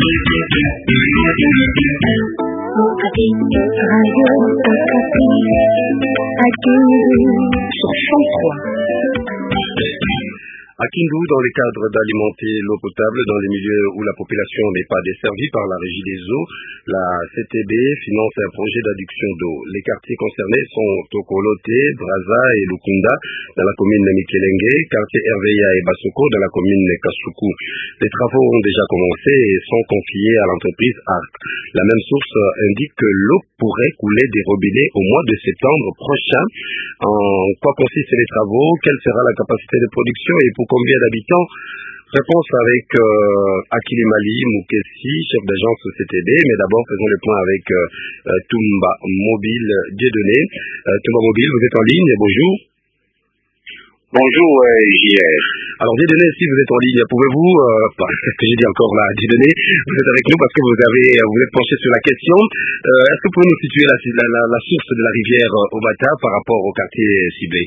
À Kindu, dans le cadre d'alimenter l'eau potable dans les milieux où la population n'est pas desservie par la Régie des eaux, la CTB finance un projet d'adduction d'eau. Les quartiers concernés sont Tokolote, Braza et Lukunda dans la commune de Mikelenge, quartier Herveya et Basoko dans la commune de Kasuku. Les travaux ont déjà commencé et sont confiés à l'entreprise ARC. La même source indique que l'eau pourrait couler des robinets au mois de septembre prochain. En quoi consistent les travaux? Quelle sera la capacité de production et pour combien d'habitants? Réponse avec Akilimali Moukessi, chef d'agence CTB, mais d'abord faisons le point avec Toumba Mobile Dieudonné. Toumba Mobile, vous êtes en ligne, bonjour. Bonjour JR. Alors Dieudonné, si vous êtes en ligne, pouvez-vous, qu'est-ce que j'ai dit encore là, Dieudonné, vous êtes avec nous parce que vous êtes penché sur la question. Est-ce que vous pouvez nous situer la source de la rivière Omata par rapport au quartier ciblé?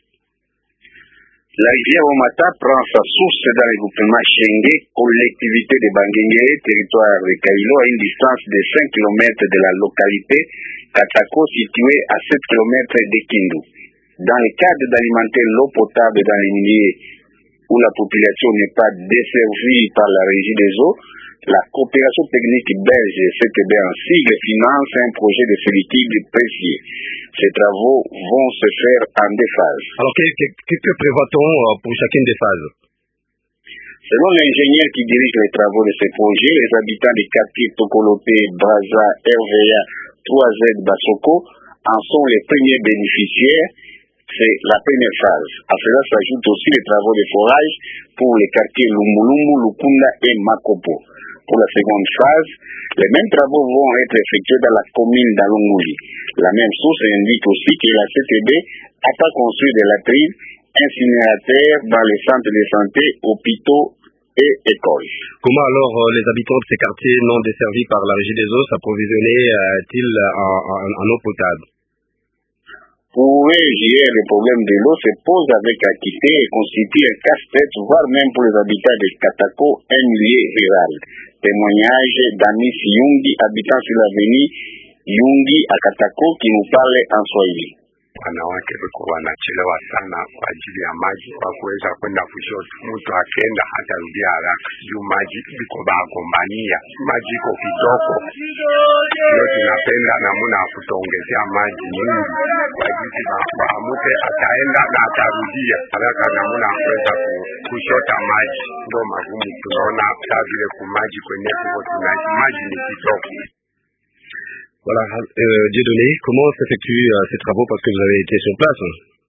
La rivière Omata prend sa source dans le groupement Chengue, collectivité de Bangengue, territoire de Kailo, à une distance de 5 km de la localité Katako, située à 7 km de Kindu. Dans le cadre d'alimenter l'eau potable dans les milieux où la population n'est pas desservie par la Régie des eaux, la coopération technique belge CTB en sigle finance un projet de solitude précis. Ces travaux vont se faire en deux phases. Alors que prévoit-on pour chacune des phases? Selon l'ingénieur qui dirige les travaux de ce projet, les habitants des quartiers Tokolote, Braza, Herveya, 3Z, Basoko en sont les premiers bénéficiaires. C'est la première phase. À cela s'ajoutent aussi les travaux de forage pour les quartiers Lumulumu, Lukunda et Makopo. Pour la seconde phase, les mêmes travaux vont être effectués dans la commune d'Alunguli. La même source indique aussi que la CTB a pas construit des latrines, incinérateurs dans les centres de santé, hôpitaux et écoles. Comment alors les habitants de ces quartiers non desservis par la Régie des eaux s'approvisionnaient-ils en eau potable? Pour eux, le problème de l'eau se pose avec acuité et constitue un casse-tête, voire même pour les habitants de Katako, un milieu rural. Témoignage d'Amis Yungi, habitant sur l'avenue Yungi à Katako, qui nous parle en Swahili. Wanawake walikuwa wanachelewa sana kwa ajili ya maji kwa kuweza kwenda kushota. Mtu akienda hata rudia haraka juu maji iko bagombania, maji iko kidogo. Leo tunapenda namuna kutuongezea maji nyingi kwa ajili ya mtu ataenda na atarudia haraka namuna kuweza kushota maji. Ndio magumu tunaona hata vile kumaji kwenye kuko tunaishi maji ni kidogo. Voilà, Dieudonné, comment s'effectuent ces travaux parce que vous avez été sur place?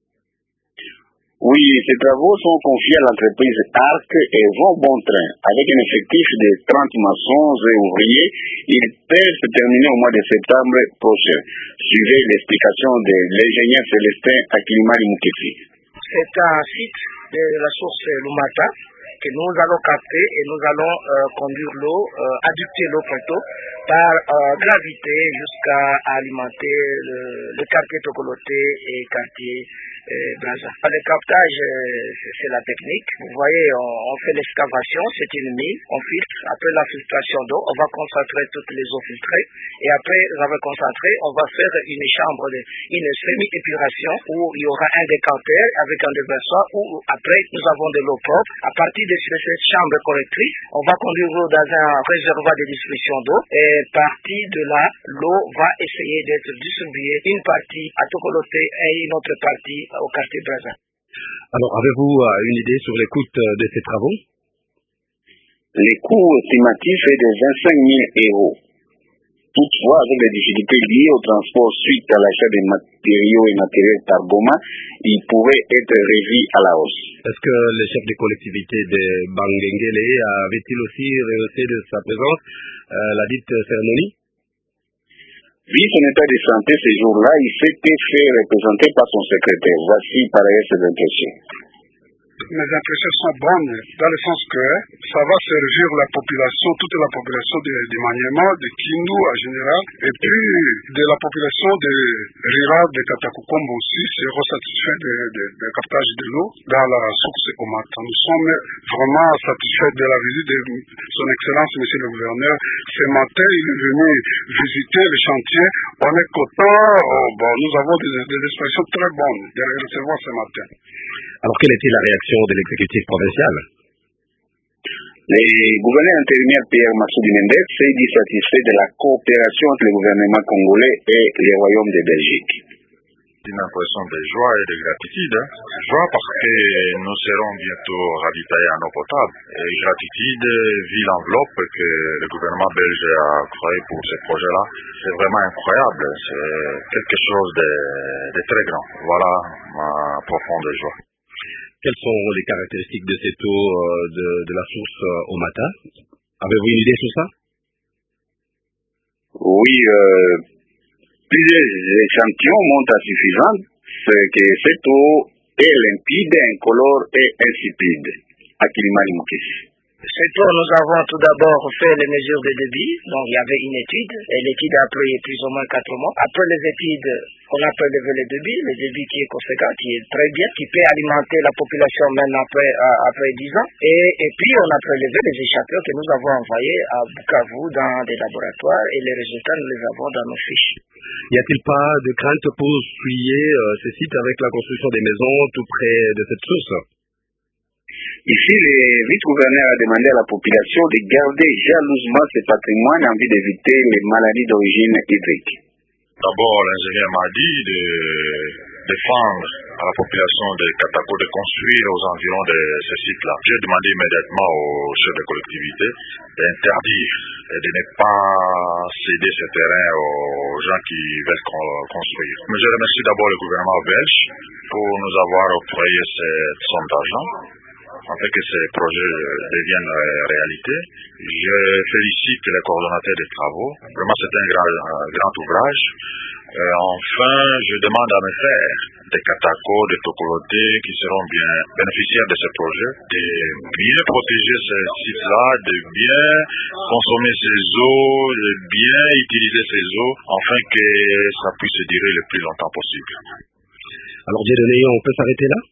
Oui, ces travaux sont confiés à l'entreprise ARC et vont bon train. Avec un effectif de 30 maçons et ouvriers, ils peuvent se terminer au mois de septembre prochain. Suivez l'explication de l'ingénieur Célestin Akilimali Moukessi. C'est un site de la source Lumata que nous allons capter et nous allons conduire l'eau, adducter l'eau plutôt, par gravité jusqu'à alimenter le quartier Tokolote et quartier Braza. Le captage, c'est la technique. Vous voyez, on fait l'excavation, c'est une mine, on filtre. Après la filtration d'eau, on va concentrer toutes les eaux filtrées. Et après avoir concentré, on va faire une chambre, une semi-épuration où il y aura un décanteur avec un déversoir où après nous avons de l'eau propre. À partir de cette chambre correctrice, on va conduire l'eau dans un réservoir de distribution d'eau et partie de là, l'eau va essayer d'être distribuée, une partie à Tokolote et une autre partie au quartier Braza. Alors, avez-vous une idée sur les coûts de ces travaux? Les coûts estimatifs est de 25 000 €. Toutefois, avec les difficultés liées au transport suite à l'achat des matériaux et matériels par Goma, il pourrait être revu à la hausse. Est-ce que les chefs des collectivités de Bangengele avaient-ils aussi rehaussé de sa présence la dite cérémonie? Vu son état de santé ce jour-là, il s'était fait représenter par son secrétaire. Voici par ailleurs ses impressions. Mes impressions sont bonnes, dans le sens que ça va servir la population, toute la population de Maniema, de Kindu en général, et puis de la population rurale de Katakokombo aussi, seront satisfaits du captage de l'eau dans la source Omata. Nous sommes vraiment satisfaits de la visite de son Excellence, Monsieur le Gouverneur. Ce matin, il est venu visiter le chantier. On est content, nous avons des expressions très bonnes de le recevoir ce matin. Alors, quelle était la réaction de l'exécutif provincial? Le gouverneur intérimaire Pierre Massoudi Mendes s'est dit satisfait de la coopération entre le gouvernement congolais et les royaumes de Belgique. Une impression de joie et de gratitude. Joie parce que nous serons bientôt ravitaillés en eau potable. Et gratitude, vu l'enveloppe que le gouvernement belge a créée pour ce projet-là. C'est vraiment incroyable. C'est quelque chose de très grand. Voilà ma profonde joie. Quelles sont les caractéristiques de cette eau de la source Omata? Avez-vous une idée sur ça? Oui, plusieurs échantillons montrent à suffisance que cette eau est limpide, incolore et insipide. Akilimali Moukessi. Cette eau, nous avons tout d'abord fait les mesures de débit. Donc, il y avait une étude, et l'étude a pris plus ou moins 4 mois. Après les études, on a prélevé le débit qui est conséquent, qui est très bien, qui peut alimenter la population même après 10 ans. Et puis, on a prélevé les échantillons que nous avons envoyés à Bukavu dans des laboratoires, et les résultats, nous les avons dans nos fiches. Y a-t-il pas de crainte pour souiller ces sites avec la construction des maisons tout près de cette source? Ici, le vice-gouverneur a demandé à la population de garder jalousement ce patrimoine en vue d'éviter les maladies d'origine hydrique. D'abord, l'ingénieur m'a dit de défendre à la population de Katako de construire aux environs de ce site-là. J'ai demandé immédiatement aux chefs de collectivité d'interdire et de ne pas céder ce terrain aux gens qui veulent construire. Mais je remercie d'abord le gouvernement belge pour nous avoir octroyé cette somme d'argent, afin que ces projets deviennent réalité. Je félicite les coordonnateurs des travaux. Vraiment, c'est un grand ouvrage. Enfin, je demande à mes frères des Katako, des Tokoloté, qui seront bien bénéficiaires de ce projet, de bien protéger ces sites-là, de bien consommer ces eaux, de bien utiliser ces eaux, afin que ça puisse durer le plus longtemps possible. Alors, Dieudonné, on peut s'arrêter là?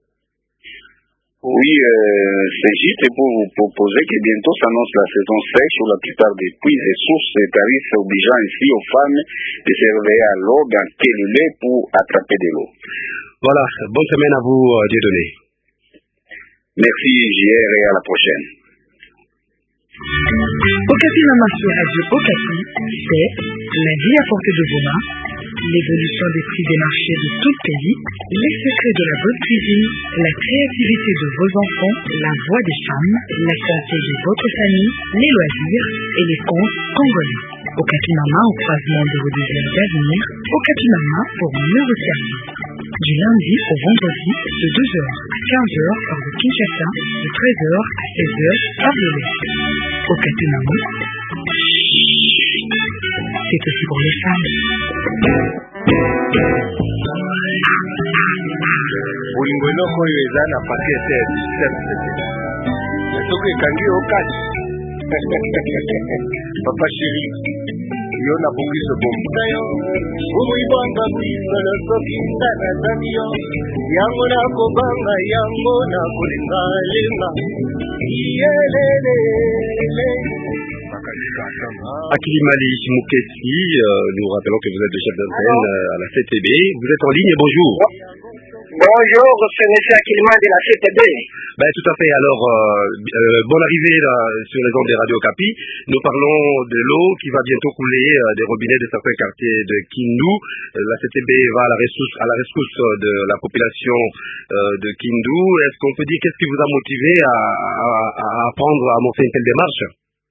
Oui, c'est juste pour vous proposer que bientôt s'annonce la saison sèche sur la plupart des puits et sources et tarifs obligeant ici aux femmes de se réveiller à l'aube en quélulé pour attraper de l'eau. Voilà, bonne semaine à vous, Dieudonné. Merci, JR, et à la prochaine. Okapi Mama sur Radio Okapi, c'est la vie à portée de vos mains, l'évolution des prix des marchés de tout le pays, les secrets de la bonne cuisine, la créativité de vos enfants, la voix des femmes, la santé de votre famille, les loisirs et les contes congolais. Okapi Mama au croisement de vos désirs d'avenir, Okapi Mama pour mieux vous servir. Du lundi au vendredi, de 12h à 15h par de Kinshasa, de 13h à 16h par de l'Est. Okapi Mama, c'est aussi pour les femmes. Bolingo eloko oyo eza na pakete soki ekangi okati papa chéri yo na bokiso bomba yo omwibanga mwisolo soki ntanazami yo yango nakobanga yango nakolengalenga iyelelele. Akilimali Moukessi, nous rappelons que vous êtes le chef d'antenne à la CTB. Vous êtes en ligne, bonjour. Bonjour, c'est M. Akilimali de la CTB. Ben, tout à fait. Alors, bonne arrivée là, sur les ondes des Radio Okapi. Nous parlons de l'eau qui va bientôt couler des robinets de certains quartiers de Kindu. La CTB va à la rescousse de la population de Kindu. Est-ce qu'on peut dire qu'est-ce qui vous a motivé à apprendre à monter une telle démarche?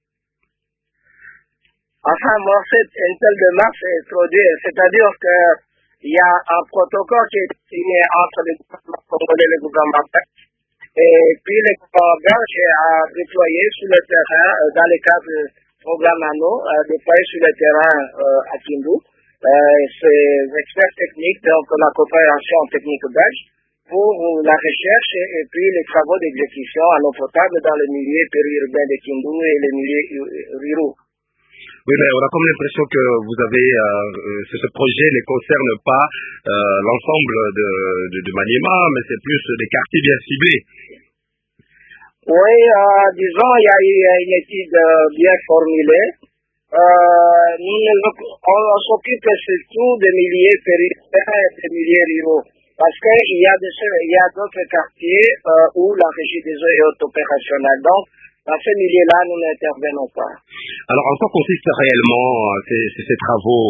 Enfin, une telle démarche est trop dur. C'est-à-dire qu'il y a un protocole qui est signé entre le gouvernement congolais et le gouvernement belge. Et puis le gouvernement belge a déployé sur le terrain, dans le cadre du programme ANO, déployé sur le terrain à Kindu. Ces experts techniques, donc la coopération technique belge, pour la recherche et puis les travaux d'exécution en eau potable dans les milieux périurbains de Kindu et les milieux ruraux. Oui, mais on a comme l'impression que vous avez ce projet ne concerne pas l'ensemble de Maniema, mais c'est plus des quartiers bien ciblés. Oui, disons, il y a eu une étude bien formulée. On s'occupe surtout des milieux périurbains et des milieux ruraux. Parce qu'il y a d'autres quartiers où la régie des eaux est opérationnelle. Donc, dans ces milieux-là, nous n'intervenons pas. Alors, en quoi consistent réellement ces travaux?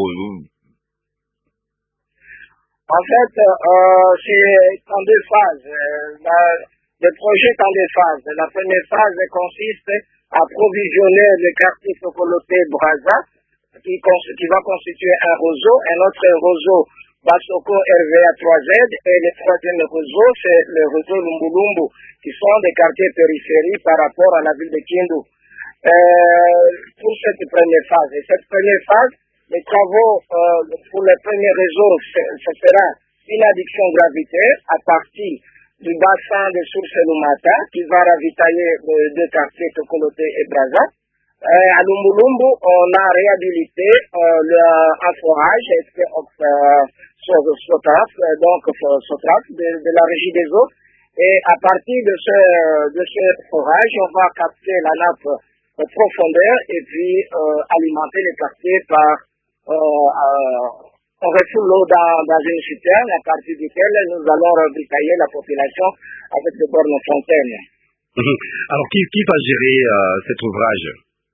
En fait, c'est en deux phases. Le projet est en deux phases. La première phase consiste à provisionner le quartier Tokoloté Braza, qui va constituer un réseau, un autre réseau Basoko RVA 3Z, et le troisième réseau, c'est le réseau Lumbulumbu, qui sont des quartiers périphériques par rapport à la ville de Kindu. Pour cette première phase. Et cette première phase, les travaux pour le premier réseau, ce sera une adduction gravitaire à partir du bassin de source Lumata, qui va ravitailler les deux quartiers Tokoloté et Braza. À Lumbulumbu, on a réhabilité un forage, Sotraf, de la régie des eaux. Et à partir de ce forage, on va capter la nappe profondeur et puis alimenter les quartiers par on refoule l'eau dans une citerne à partir duquel nous allons ravitailler la population avec des bornes fontaines. Alors qui va gérer cet ouvrage?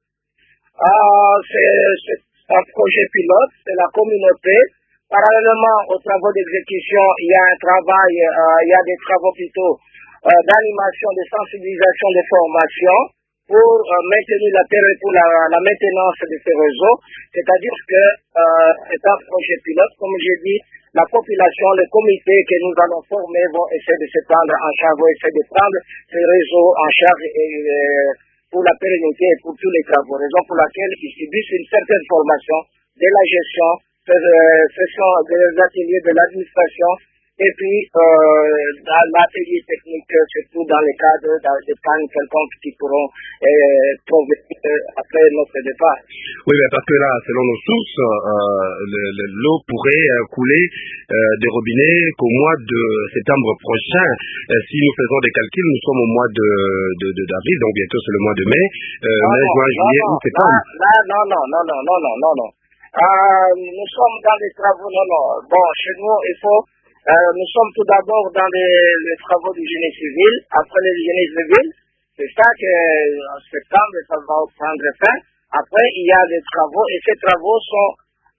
C'est un projet pilote, c'est la communauté. Parallèlement aux travaux d'exécution, il y a des travaux plutôt d'animation, de sensibilisation, de formation pour maintenir la maintenance de ces réseaux. C'est-à-dire que c'est un projet pilote, comme j'ai dit, la population, le comité que nous allons former vont essayer de se prendre en charge, vont essayer de prendre ces réseaux en charge pour la pérennité et pour tous les travaux. Raison pour laquelle ils subissent une certaine formation de la gestion, ce sont des ateliers de l'administration et puis dans l'atelier technique, surtout dans les cadres de pannes quelconques qui pourront trouver après notre départ. Oui, mais parce que là, selon nos sources, l'eau pourrait couler des robinets qu'au mois de septembre prochain. Si nous faisons des calculs, nous sommes au mois d'avril, donc bientôt c'est le mois de mai, mai, juin, juillet, août, septembre. Non. Nous sommes dans des travaux, Bon, chez nous, nous sommes tout d'abord dans les travaux du génie civil. Après le génie civil, c'est ça que en septembre, ça va prendre fin. Après, il y a des travaux, et ces travaux sont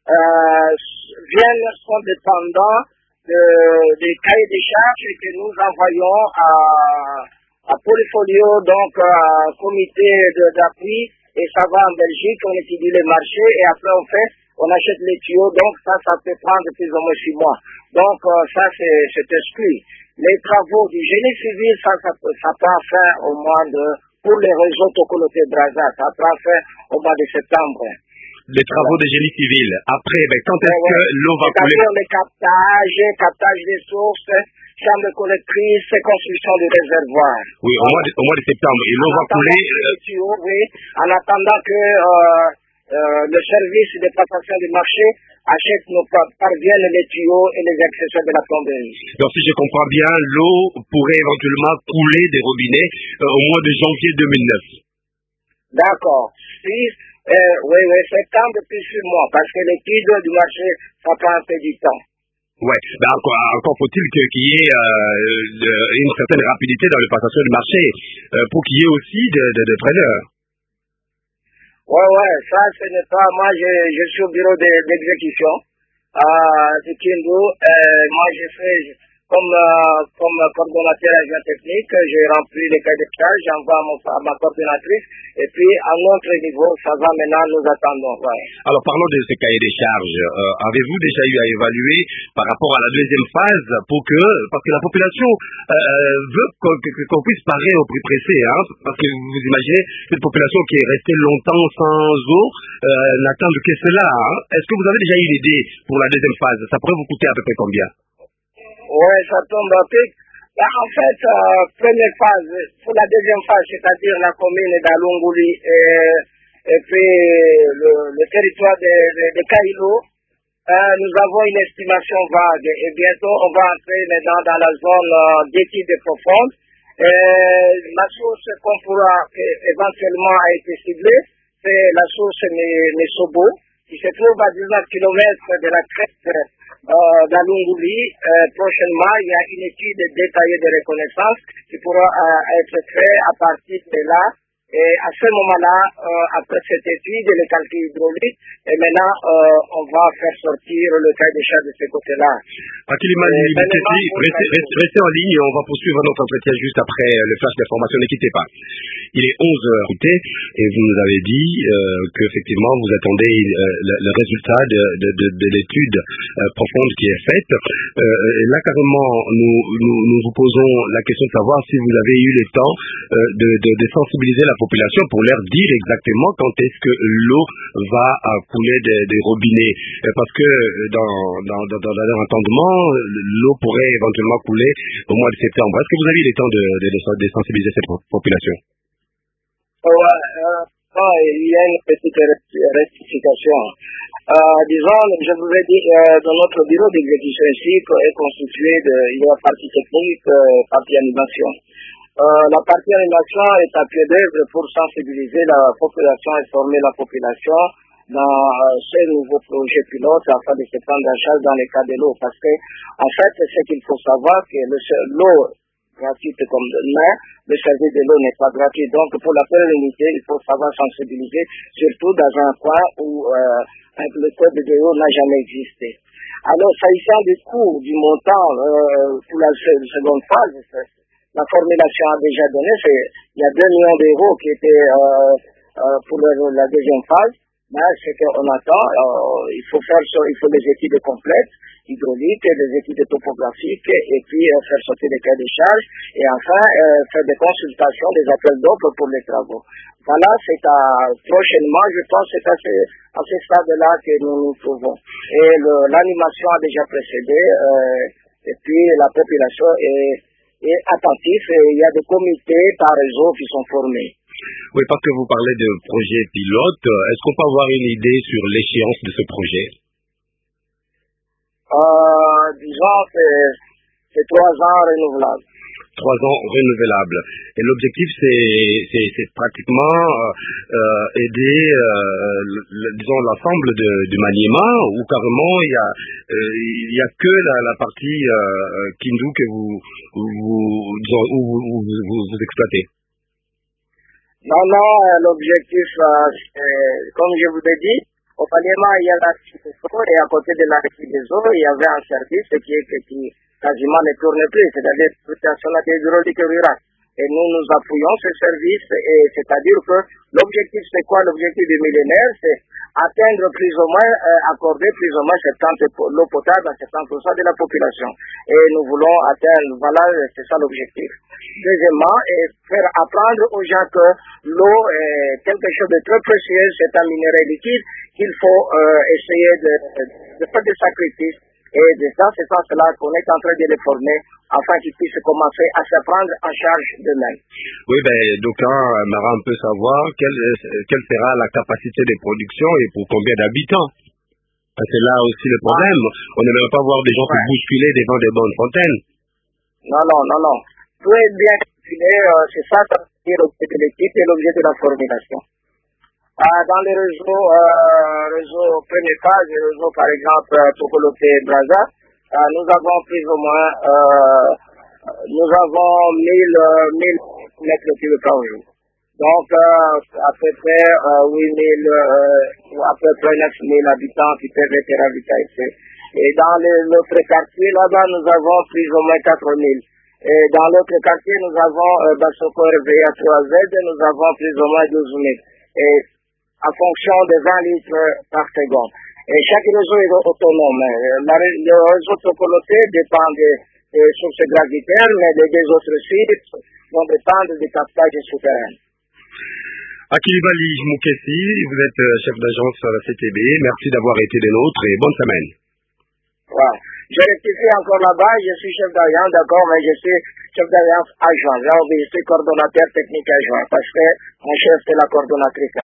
dépendants des cahiers des charges que nous envoyons à Polyfolio, donc comité d'appui, et ça va en Belgique, on étudie les marchés, et après on achète les tuyaux, donc ça peut prendre plus ou moins 6 mois. Donc ça c'est exclu. Les travaux du génie civil, ça prend fin au mois pour les réseaux Tokoloté Braza, ça prend fin au mois de septembre. Les travaux de génie civil. Après, quand est-ce que l'eau va couler? C'est-à-dire le captage des sources, chambre collectrice, construction du réservoir. Oui, au mois de septembre. Et l'eau va couler. Oui, en attendant que le service de passation du marché parvienne les tuyaux et les accessoires de la plomberie. Donc si je comprends bien, l'eau pourrait éventuellement couler des robinets au mois de janvier 2009. D'accord. Oui, septembre plus 6 mois, parce que l'étude du marché, ça prend un peu du temps. Ouais, encore faut-il qu'il y ait une certaine rapidité dans la passation du marché, pour qu'il y ait aussi de preneurs. Ouais, ça ce n'est pas, moi je suis au bureau d'exécution de Kindu, moi je fais comme coordonnateur agent technique, j'ai rempli les cahiers de charge, j'envoie à ma coordonnatrice, et puis à notre niveau, ça va maintenant, nous attendons. Ouais. Alors parlons de ces cahiers de charge. Avez-vous déjà eu à évaluer par rapport à la deuxième phase parce que la population veut qu'on puisse parer au plus pressé, parce que vous imaginez cette population qui est restée longtemps sans eau n'attend que cela. Est-ce que vous avez déjà eu une idée pour la deuxième phase? Ça pourrait vous coûter à peu près combien? Ouais, ça tombe à pic. En fait, première phase, pour la deuxième phase, c'est-à-dire la commune d'Alungouli et puis le territoire de Kailo, nous avons une estimation vague et bientôt on va entrer maintenant dans la zone d'études profondes. La source qu'on pourra éventuellement a été ciblée, c'est la source Mesobo, qui se trouve à 19 km de la crête d'Alungouli. Prochainement, il y a une étude détaillée de reconnaissance qui pourra être faite à partir de là. Et à ce moment-là, après cette étude, les calculs hydrauliques, et maintenant, on va faire sortir le cahier des charges de ce côté-là. Restez en ligne, on va poursuivre notre entretien juste après le flash d'information, ne quittez pas. Il est 11h et vous nous avez dit qu'effectivement vous attendez le résultat de l'étude profonde qui est faite. Là carrément, nous vous posons la question de savoir si vous avez eu le temps de sensibiliser la population pour leur dire exactement quand est-ce que l'eau va couler des robinets. Parce que dans leur entendement, l'eau pourrait éventuellement couler au mois de septembre. Est-ce que vous avez eu le temps de sensibiliser cette population? Il y a une petite rectification. Disons, je vous ai dit, dans notre bureau d'exécution ici est constitué il y a partie technique, partie animation. La partie animation est à pied d'œuvre pour sensibiliser la population et former la population dans ce nouveau projet pilote afin de se prendre en charge dans les cas de l'eau. Parce que, en fait, ce qu'il faut savoir, que l'eau gratuite comme demain, le service de l'eau n'est pas gratuit. Donc, pour la pérennité, il faut savoir sensibiliser, surtout dans un coin où le code de l'eau n'a jamais existé. Alors, s'agissant du coût, du montant pour la seconde phase, la formulation a déjà donné, il y a 2 millions d'euros qui étaient pour la deuxième phase. Mais ce qu'on attend, il faut des études complètes, hydrauliques, des études topographiques, et puis faire sortir des cahiers de charges, et enfin faire des consultations, des appels d'offres pour les travaux. Voilà, prochainement, je pense que c'est à ce stade-là que nous nous trouvons. Et l'animation a déjà précédé, et puis la population est attentive, et il y a des comités par réseau qui sont formés. Oui, parce que vous parlez de projet pilote, est-ce qu'on peut avoir une idée sur l'échéance de ce projet? Disons que c'est 3 ans renouvelables. 3 ans renouvelables. Et l'objectif, c'est pratiquement aider, disons, l'ensemble du maniement, ou carrément il y a que la partie Kindu que vous exploitez. Non, l'objectif, comme je vous ai dit, au Parlement, il y a l'article et à côté de l'article des eaux, il y avait un service qui quasiment ne tourne plus, c'est-à-dire l'exploitation hydraulique rurale. Et nous appuyons ce service, et c'est-à-dire que l'objectif, c'est quoi? L'objectif du millénaire, c'est atteindre plus ou moins, accorder plus ou moins 70% l'eau potable à 70% de la population. Et nous voulons atteindre, voilà, c'est ça l'objectif. Deuxièmement, faire apprendre aux gens que l'eau est quelque chose de très précieux, c'est un minerai liquide qu'il faut essayer de faire des sacrifices. Et dans ce sens-là qu'on est en train de les former afin qu'ils puissent commencer à se prendre en charge d'eux-mêmes. Oui, d'aucuns aimeraient un peu savoir quelle sera la capacité de production et pour combien d'habitants. C'est là aussi le problème. On n'aimerait pas voir des gens se bousculer devant des bonnes fontaines. Non. Tout est bien calculé, c'est ça qui est l'objet de l'équipe et l'objet de la formulation. Dans les réseaux première phase, les réseaux par exemple Tokolope Braza, nous avons plus ou moins 1000 mètres cubes par jour. Donc à peu près 8000 ou à peu près 9000 habitants qui peuvent être ravitaillés. Et dans l'autre quartier là-bas, nous avons plus ou moins 4000. Et dans l'autre quartier, nous avons Basoko RVA 3Z, nous avons plus ou moins 12000. Et en fonction de 20 litres par seconde. Et chaque réseau est autonome. Le réseau Tokolote dépend des sources gravitaires, mais les 2 autres sites vont dépendre des captages souterrains. Akilibali Moukessi, vous êtes chef d'agence à la CTB. Merci d'avoir été des nôtres et bonne semaine. Ouais. Je rectifie encore là-bas, je suis chef d'agence, d'accord, mais je suis chef d'alliance adjoint, j'ai oublié, c'est coordonnateur technique adjoint, parce que mon chef c'est la coordonnatrice.